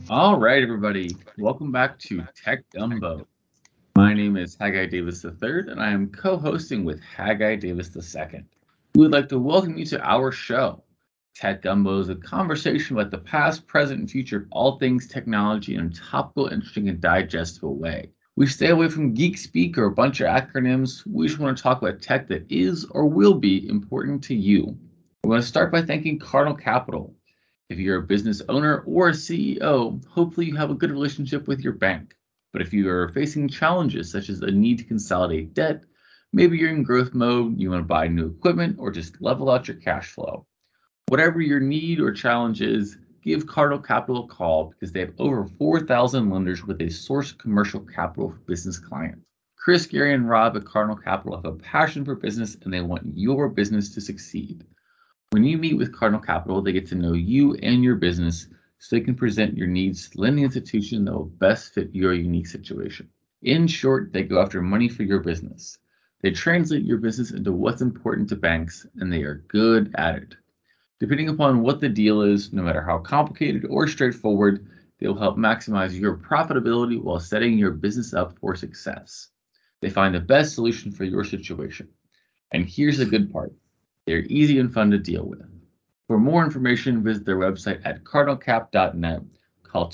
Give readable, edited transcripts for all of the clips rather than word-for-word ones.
All right, everybody. Welcome back to Tech Gumbo. My name is Haggai Davis III, and I am co-hosting with Haggai Davis II. We would like to welcome you to our show. Tech Gumbo is a conversation about the past, present, and future of all things technology in a topical, interesting, and digestible way. We stay away from geek speak or a bunch of acronyms. We just want to talk about tech that is or will be important to you. We want to start by thanking Cardinal Capital. If you're a business owner or a CEO, hopefully you have a good relationship with your bank. But if you are facing challenges such as a need to consolidate debt, maybe you're in growth mode, you want to buy new equipment, or just level out your cash flow. Whatever your need or challenge is, give Cardinal Capital a call because they have over 4,000 lenders with a source of commercial capital for business clients. Chris, Gary, and Rob at Cardinal Capital have a passion for business and they want your business to succeed. When you meet with Cardinal Capital, they get to know you and your business so they can present your needs to the lending institution that will best fit your unique situation. In short, they go after money for your business. They translate your business into what's important to banks, and they are good at it. Depending upon what the deal is, no matter how complicated or straightforward, they will help maximize your profitability while setting your business up for success. They find the best solution for your situation. And here's the good part. They're easy and fun to deal with. For more information, visit their website at cardinalcap.net, call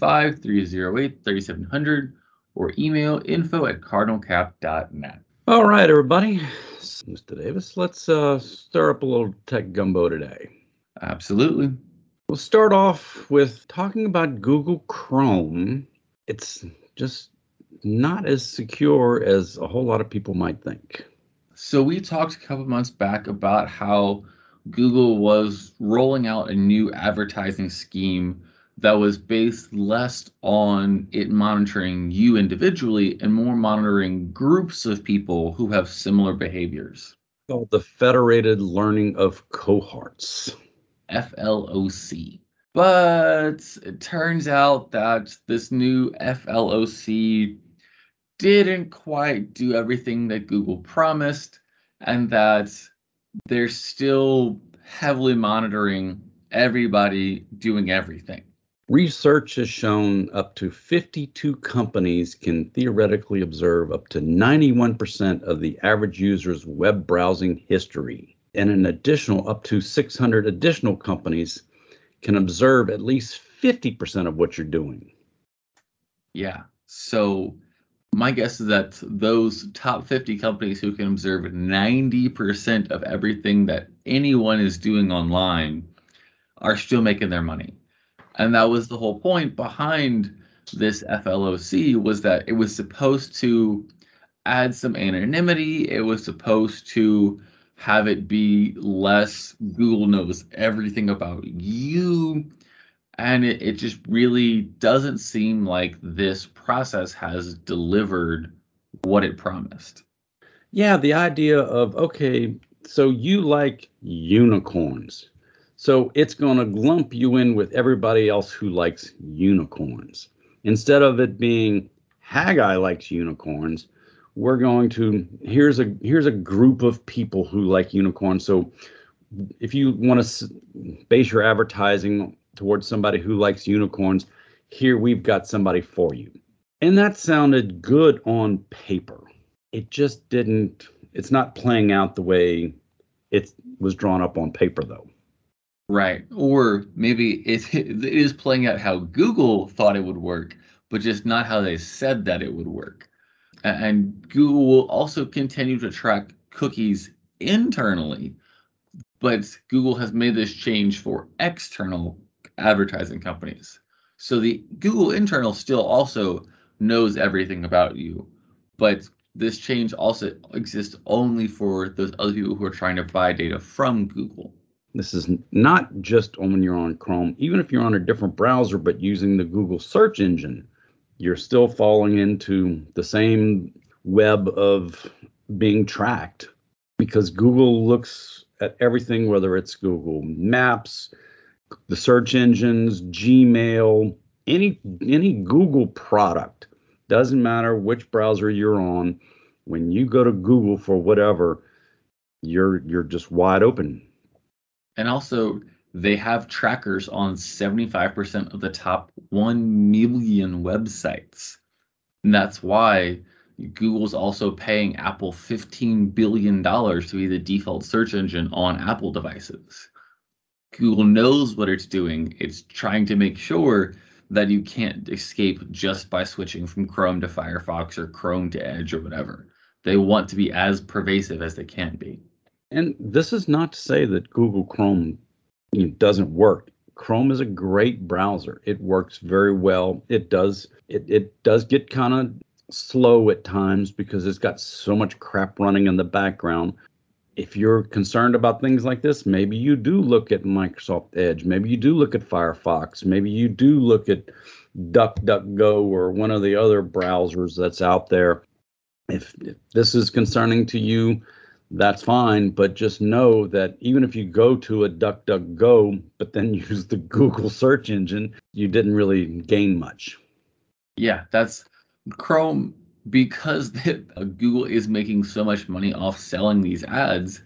225-308-3700, or email info@cardinalcap.net. All right, everybody. Mr. Davis, let's stir up a little tech gumbo today. Absolutely. We'll start off with talking about Google Chrome. It's just not as secure as a whole lot of people might think. So we talked a couple months back about how Google was rolling out a new advertising scheme that was based less on it monitoring you individually and more monitoring groups of people who have similar behaviors. Called the Federated Learning of Cohorts. FLOC. But it turns out that this new FLOC didn't quite do everything that Google promised, and that they're still heavily monitoring everybody doing everything. Research has shown up to 52 companies can theoretically observe up to 91% of the average user's web browsing history. And an additional up to 600 additional companies can observe at least 50% of what you're doing. Yeah, so my guess is that those top 50 companies who can observe 90% of everything that anyone is doing online are still making their money. And that was the whole point behind this FLOC, was that it was supposed to add some anonymity. It was supposed to have it be less Google knows everything about you. And it just really doesn't seem like this process has delivered what it promised. Yeah, the idea of, okay, so you like unicorns. So it's going to lump you in with everybody else who likes unicorns. Instead of it being Haggai likes unicorns, we're going to, here's a group of people who like unicorns. So if you want to base your advertising towards somebody who likes unicorns, here we've got somebody for you. And that sounded good on paper. It just didn't, it's not playing out the way it was drawn up on paper, though. Right. Or maybe it is playing out how Google thought it would work, but just not how they said that it would work. And Google will also continue to track cookies internally, but Google has made this change for external advertising companies. So the Google internal still also knows everything about you, but this change also exists only for those other people who are trying to buy data from Google. This is not just when you're on Chrome. Even if you're on a different browser but using the Google search engine, you're still falling into the same web of being tracked, because Google looks at everything, whether it's Google Maps, the search engines, Gmail, any Google product. Doesn't matter which browser you're on. When you go to Google for whatever, you're just wide open. And also, They have trackers on 75% of the top 1 million websites. And that's why Google's also paying Apple $15 billion to be the default search engine on Apple devices. Google knows what it's doing. It's trying to make sure that you can't escape just by switching from Chrome to Firefox or Chrome to Edge or whatever. They want to be as pervasive as they can be. And this is not to say that Google Chrome doesn't work. Chrome is a great browser. It works very well. It does get kind of slow at times because it's got so much crap running in the background. If you're concerned about things like this, maybe you do look at Microsoft Edge. Maybe you do look at Firefox. Maybe you do look at DuckDuckGo or one of the other browsers that's out there. If this is concerning to you, that's fine. But just know that even if you go to a DuckDuckGo, but then use the Google search engine, you didn't really gain much. Yeah, that's Chrome. Because Google is making so much money off selling these ads,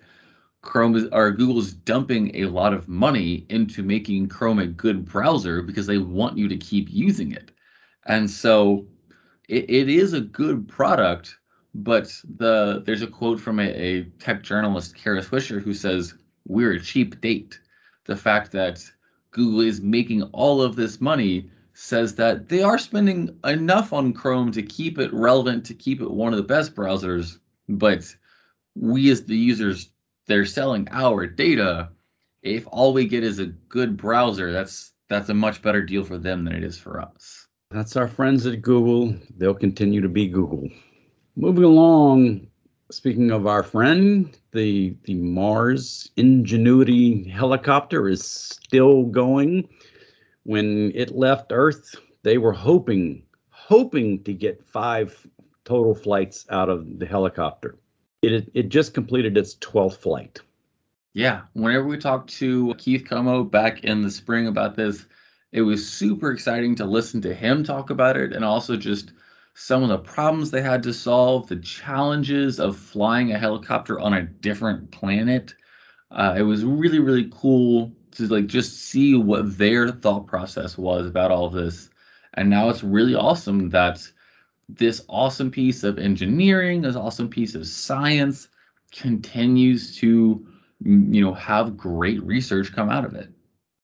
Google's dumping a lot of money into making Chrome a good browser because they want you to keep using it. And so it is a good product, but there's a quote from a tech journalist, Kara Swisher, who says, "We're a cheap date." The fact that Google is making all of this money says that they are spending enough on Chrome to keep it relevant, to keep it one of the best browsers, but we as the users, they're selling our data. If all we get is a good browser, that's a much better deal for them than it is for us. That's our friends at Google. They'll continue to be Google. Moving along, speaking of our friend, the Mars Ingenuity helicopter is still going. When it left Earth, they were hoping to get 5 total flights out of the helicopter. It just completed its 12th flight. Yeah, whenever we talked to Keith Como back in the spring about this, it was super exciting to listen to him talk about it, and also just some of the problems they had to solve, the challenges of flying a helicopter on a different planet. It was really, really cool to just see what their thought process was about all of this. And now it's really awesome that this awesome piece of engineering, this awesome piece of science continues to, have great research come out of it.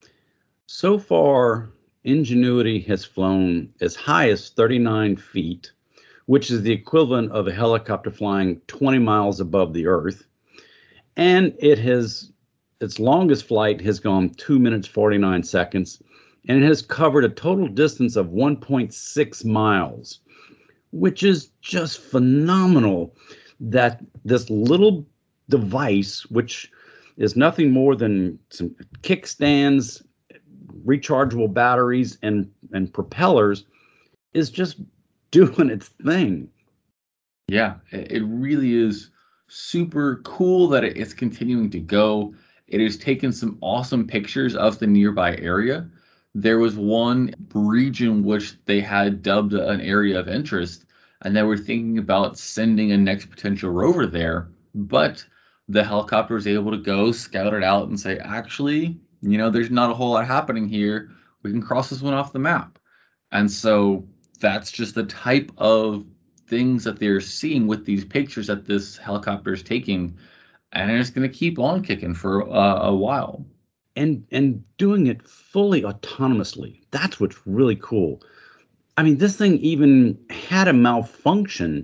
So far, Ingenuity has flown as high as 39 feet, which is the equivalent of a helicopter flying 20 miles above the Earth. And its longest flight has gone 2 minutes, 49 seconds, and it has covered a total distance of 1.6 miles, which is just phenomenal that this little device, which is nothing more than some kickstands, rechargeable batteries, and propellers, is just doing its thing. Yeah, it really is super cool that it's continuing to go. It has taken some awesome pictures of the nearby area. There was one region which they had dubbed an area of interest, and they were thinking about sending a next potential rover there, but the helicopter was able to go scout it out and say, actually, there's not a whole lot happening here. We can cross this one off the map. And so that's just the type of things that they're seeing with these pictures that this helicopter is taking, and it's going to keep on kicking for a while. And doing it fully autonomously. That's what's really cool. I mean, this thing even had a malfunction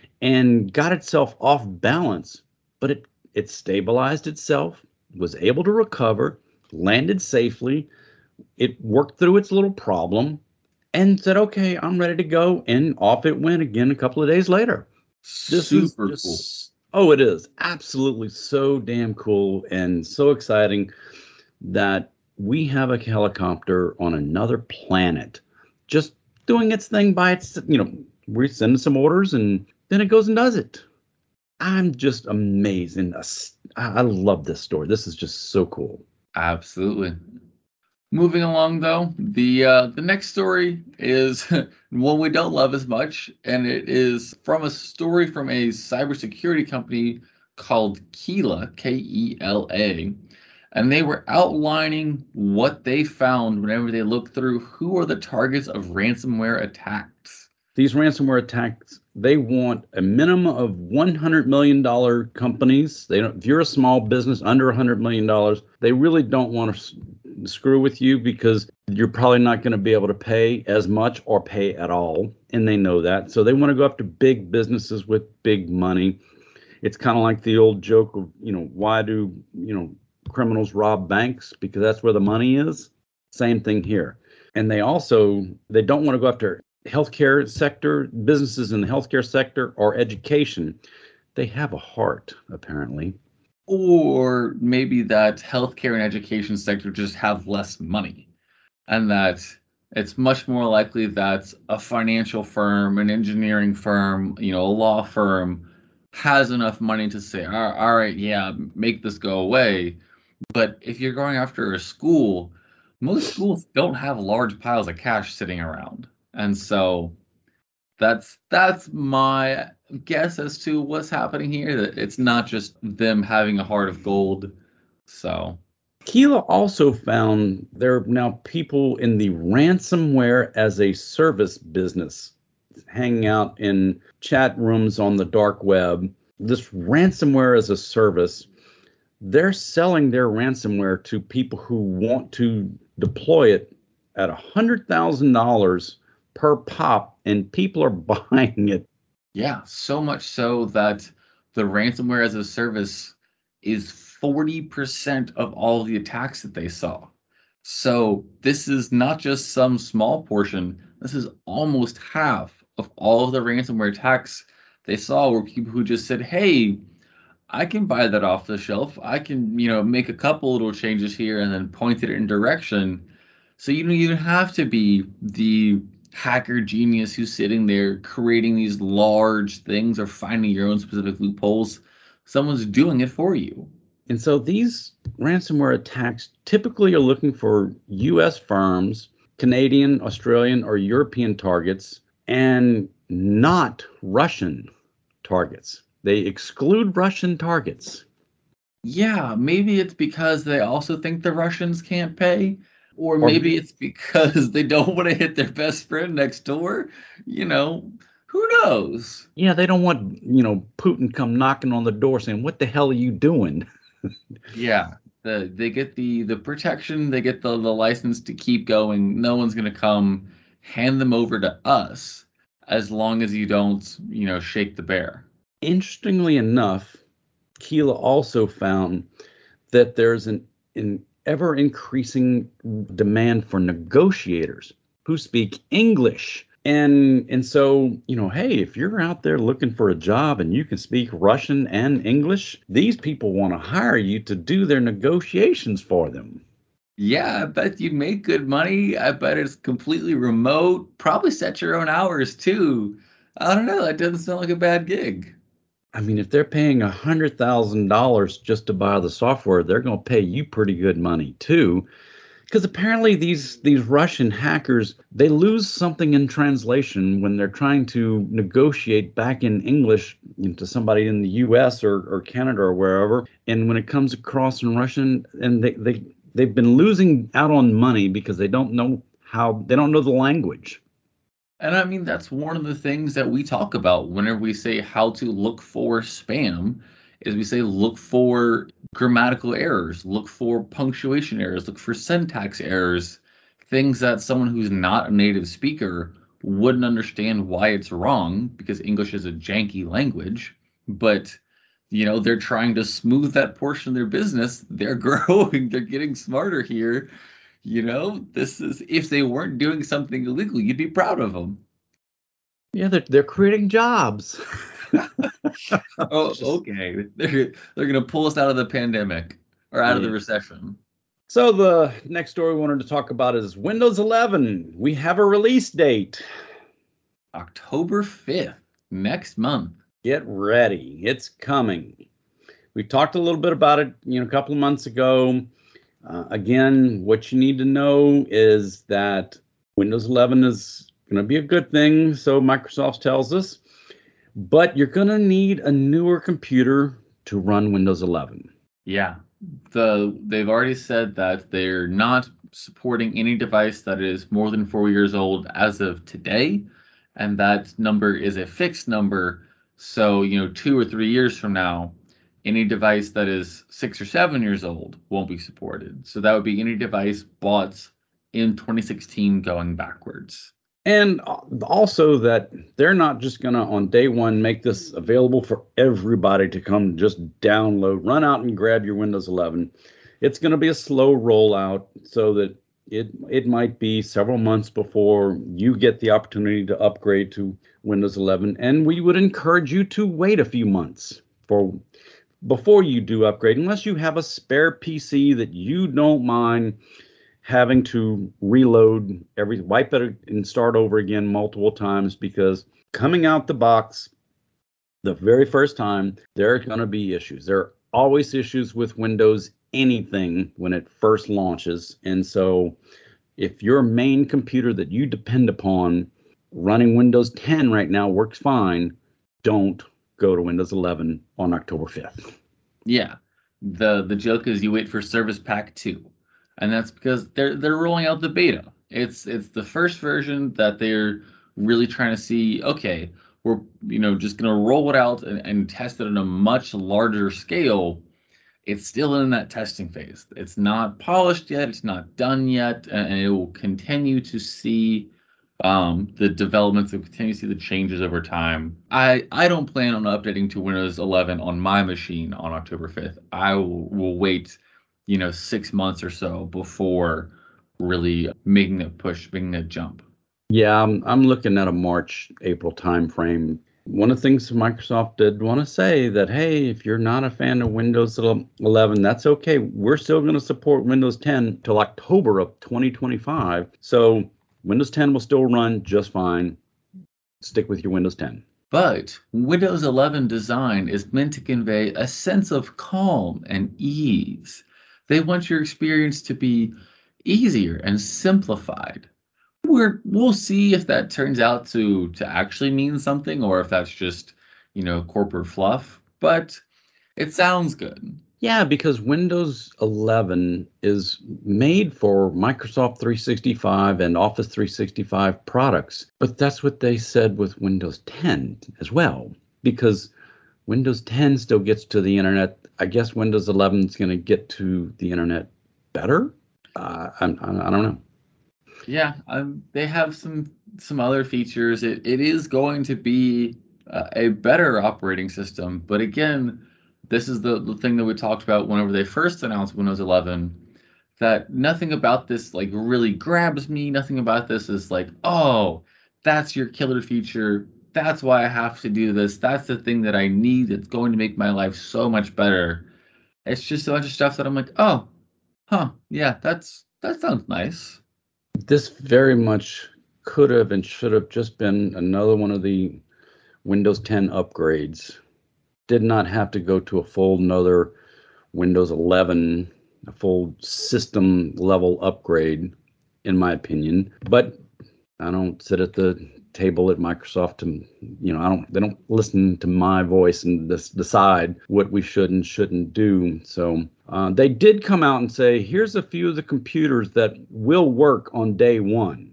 and got itself off balance, but it stabilized itself, was able to recover, landed safely. It worked through its little problem and said, okay, I'm ready to go. And off it went again a couple of days later. This super is cool. Oh, it is absolutely so damn cool and so exciting that we have a helicopter on another planet just doing its thing by its, we're sending some orders and then it goes and does it. I'm just amazed. And I love this story. This is just so cool. Absolutely. Moving along, though, the next story is one we don't love as much, and it is from a story from a cybersecurity company called Kela, Kela. And they were outlining what they found whenever they looked through who are the targets of ransomware attacks. These ransomware attacks, they want a minimum of $100 million companies. They don't, if you're a small business under $100 million, they really don't want to screw with you because you're probably not going to be able to pay as much or pay at all. And they know that. So they want to go after big businesses with big money. It's kind of like the old joke of, why do, criminals rob banks? Because that's where the money is. Same thing here. And they don't want to go after healthcare sector, businesses in the healthcare sector or education. They have a heart, apparently. Or maybe that healthcare and education sector just have less money, and that it's much more likely that a financial firm, an engineering firm, a law firm has enough money to say, all right, yeah, make this go away. But if you're going after a school, most schools don't have large piles of cash sitting around. And so that's my guess as to what's happening here, that it's not just them having a heart of gold. So Keela also found there are now people in the ransomware as a service business hanging out in chat rooms on the dark web. This ransomware as a service, they're selling their ransomware to people who want to deploy it at $100,000 per pop, and people are buying it. Yeah, so much so that the ransomware as a service is 40% of all the attacks that they saw. So this is not just some small portion. This is almost half of all of the ransomware attacks they saw were people who just said, hey, I can buy that off the shelf. I can, make a couple little changes here and then point it in direction. So you don't even have to be the hacker genius who's sitting there creating these large things or finding your own specific loopholes. Someone's doing it for you. And so these ransomware attacks typically are looking for U.S. firms, Canadian, Australian, or European targets, and not Russian targets. They exclude Russian targets. Yeah, maybe it's because they also think the Russians can't pay. Or maybe it's because they don't want to hit their best friend next door. Who knows? Yeah, they don't want, Putin come knocking on the door saying, what the hell are you doing? Yeah, they get the protection, they get the license to keep going. No one's going to come hand them over to us as long as you don't, shake the bear. Interestingly enough, Keela also found that there's an ever-increasing demand for negotiators who speak English. And so, hey, if you're out there looking for a job and you can speak Russian and English, these people want to hire you to do their negotiations for them. Yeah, I bet you make good money. I bet it's completely remote. Probably set your own hours, too. I don't know. That doesn't sound like a bad gig. I mean, if they're paying $100,000 just to buy the software, they're going to pay you pretty good money too. Because apparently these Russian hackers, they lose something in translation when they're trying to negotiate back in English to somebody in the US or Canada or wherever. And when it comes across in Russian, and they've been losing out on money because they don't know the language. And I mean, that's one of the things that we talk about whenever we say how to look for spam, is we say look for grammatical errors, look for punctuation errors, look for syntax errors, things that someone who's not a native speaker wouldn't understand why it's wrong, because English is a janky language. But, they're trying to smooth that portion of their business. They're growing, they're getting smarter here. This is, if they weren't doing something illegal, you'd be proud of them. Yeah, they're creating jobs. Oh, okay. They're going to pull us out of the pandemic or out of the recession. So the next story we wanted to talk about is Windows 11. We have a release date. October 5th, next month. Get ready. It's coming. We talked a little bit about it, a couple of months ago. Again, what you need to know is that Windows 11 is going to be a good thing, so Microsoft tells us, but you're going to need a newer computer to run Windows 11. Yeah, they've already said that they're not supporting any device that is more than 4 years old as of today, and that number is a fixed number. So, 2 or 3 years from now, any device that is 6 or 7 years old won't be supported. So that would be any device bought in 2016 going backwards. And also that they're not just going to, on day one, make this available for everybody to come just download, run out and grab your Windows 11. It's going to be a slow rollout so that it might be several months before you get the opportunity to upgrade to Windows 11. And we would encourage you to wait a few months before you do upgrade, unless you have a spare PC that you don't mind having to reload wipe it and start over again multiple times, because coming out the box the very first time, there are going to be issues. There are always issues with Windows anything when it first launches. And so if your main computer that you depend upon running Windows 10 right now works fine, don't go to Windows 11 on October 5th. Yeah. The joke is you wait for Service Pack 2. And that's because they're rolling out the beta. It's the first version that they're really trying to see, okay, we're just gonna roll it out and test it on a much larger scale. It's still in that testing phase. It's not polished yet, it's not done yet, and it will continue to see the developments, and continue to see the changes over time. I don't plan on updating to Windows 11 on my machine on October 5th. I will wait 6 months or so before really making a push, making a jump. Yeah, I'm looking at a March, April timeframe. One of the things Microsoft did want to say that, hey, if you're not a fan of Windows 11, that's okay. We're still going to support Windows 10 till October of 2025. So Windows 10 will still run just fine. Stick with your Windows 10. But Windows 11 design is meant to convey a sense of calm and ease. They want your experience to be easier and simplified. We'll see if that turns out to actually mean something, or if that's just, corporate fluff. But it sounds good. Yeah, because Windows 11 is made for Microsoft 365 and Office 365 products. But that's what they said with Windows 10 as well, because Windows 10 still gets to the internet. I guess Windows 11 is going to get to the internet better. I don't know. Yeah, they have some other features. It is going to be a better operating system. But again, this is the thing that we talked about whenever they first announced Windows 11, that nothing about this like really grabs me. Nothing about this is like, oh, that's your killer feature. That's why I have to do this. That's the thing that I need. That's going to make my life so much better. It's just a bunch of stuff that I'm like, oh, yeah, that sounds nice. This very much could have and should have just been another one of the Windows 10 upgrades. Did not have to go to a full another Windows 11, a full system level upgrade, in my opinion. But I don't sit at the table at Microsoft to, they don't listen to my voice and decide what we should and shouldn't do. So they did come out and say, here's a few of the computers that will work on day one.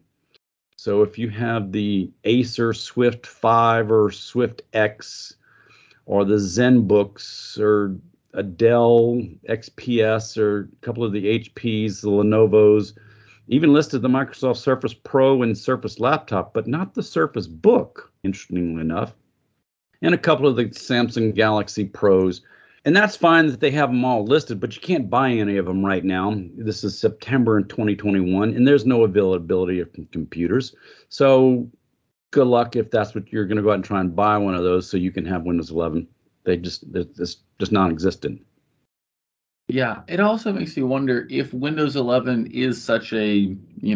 So if you have the Acer Swift 5 or Swift X, or the ZenBooks, or a Dell XPS, or a couple of the HPs, the Lenovo's, even listed the Microsoft Surface Pro and Surface Laptop, but not the Surface Book, interestingly enough, and a couple of the Samsung Galaxy Pros. And that's fine that they have them all listed, but you can't buy any of them right now. This is September in 2021, and there's no availability of computers. So good luck if that's what you're going to go out and try and buy one of those so you can have Windows 11. It's just non-existent. Yeah, it also makes me wonder if Windows 11 is such a,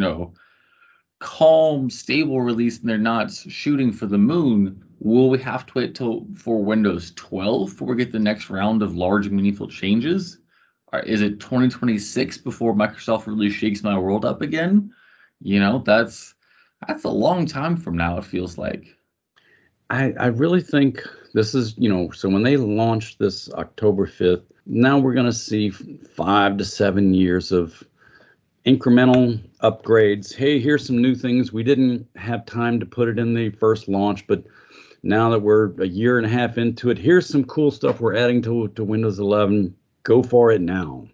calm, stable release and they're not shooting for the moon, will we have to wait for Windows 12 before we get the next round of large, meaningful changes? Or is it 2026 before Microsoft really shakes my world up again? That's a long time from now, it feels like. I really think this is, so when they launched this October 5th, now we're going to see 5 to 7 years of incremental upgrades. Hey, here's some new things. We didn't have time to put it in the first launch, but now that we're a year and a half into it, here's some cool stuff we're adding to Windows 11. Go for it now.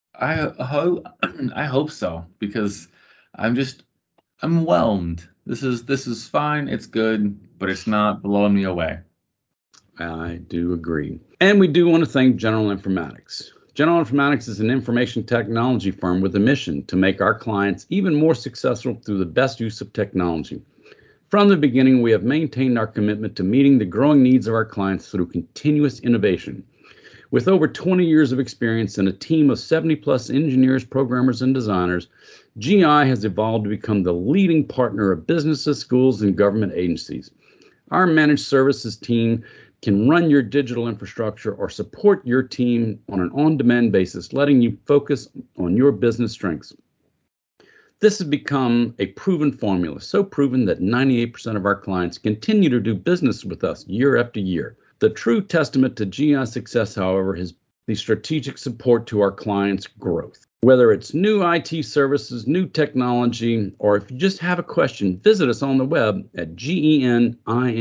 I hope so, because I'm whelmed. This is fine. It's good, but it's not blowing me away. I do agree. And we do want to thank General Informatics. General Informatics is an information technology firm with a mission to make our clients even more successful through the best use of technology. From the beginning, we have maintained our commitment to meeting the growing needs of our clients through continuous innovation. With over 20 years of experience and a team of 70-plus engineers, programmers, and designers, GI has evolved to become the leading partner of businesses, schools, and government agencies. Our managed services team can run your digital infrastructure or support your team on an on-demand basis, letting you focus on your business strengths. This has become a proven formula, so proven that 98% of our clients continue to do business with us year after year. The true testament to GI's success, however, is the strategic support to our clients' growth. Whether it's new IT services, new technology, or if you just have a question, visit us on the web at geninf.com.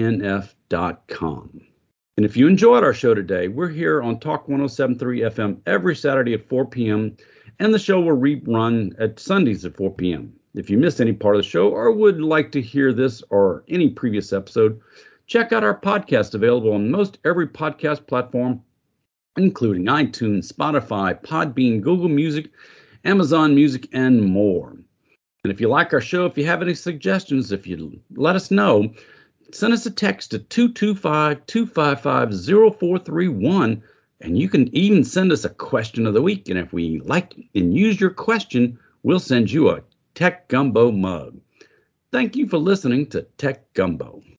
And if you enjoyed our show today, we're here on Talk 107.3 FM every Saturday at 4 p.m., and the show will rerun at Sundays at 4 p.m. If you missed any part of the show or would like to hear this or any previous episode, check out our podcast available on most every podcast platform, including iTunes, Spotify, Podbean, Google Music, Amazon Music, and more. And if you like our show, if you have any suggestions, if you let us know, send us a text to 225-255-0431, and you can even send us a question of the week. And if we like and use your question, we'll send you a Tech Gumbo mug. Thank you for listening to Tech Gumbo.